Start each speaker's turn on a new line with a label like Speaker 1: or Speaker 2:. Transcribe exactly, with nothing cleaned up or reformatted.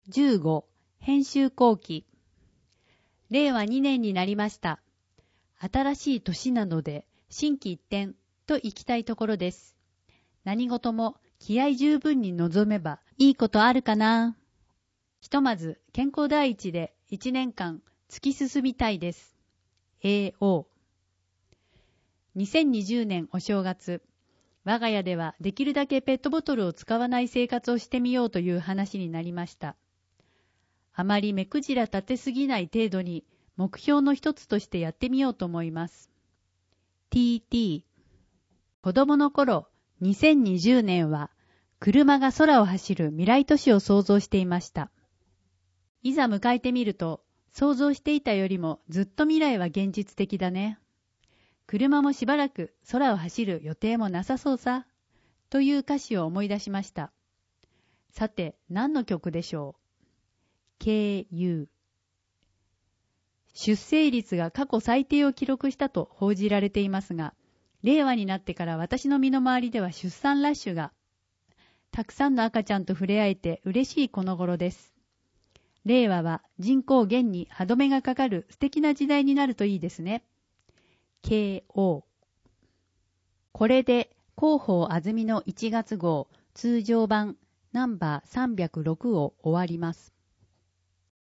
Speaker 1: じゅうご編集後期。れいわにねんになりました。新しい年なので心機一転と行きたいところです。何事も気合十分に臨めばいいことあるかな。ひとまず健康第一でいちねんかん突き進みたいです。エーオー。にせんにじゅうねんお正月、我が家ではできるだけペットボトルを使わない生活をしてみようという話になりました。あまり目くじら立てすぎない程度に目標の一つとしてやってみようと思います。ティーティー。子供の頃、にせんにじゅうねんは車が空を走る未来都市を想像していました。いざ迎えてみると、想像していたよりもずっと未来は現実的だね。車もしばらく空を走る予定もなさそうさ、という歌詞を思い出しました。さて、何の曲でしょう。ケーユー。出生率が過去最低を記録したと報じられていますが、令和になってから私の身の回りでは出産ラッシュが、たくさんの赤ちゃんと触れ合えて嬉しいこの頃です。令和は人口減に歯止めがかかる素敵な時代になるといいですね。ケーオー。これで広報あずみのいちがつごう通常版ナンバーさんびゃくろくを終わります。